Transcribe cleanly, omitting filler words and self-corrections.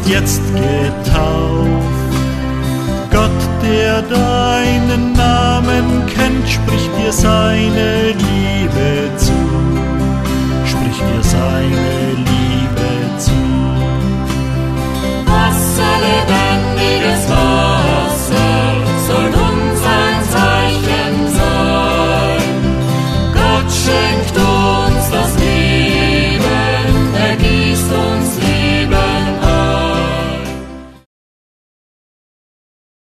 jetzt getauft. Gott, der deinen Namen kennt, spricht dir seine Liebe zu.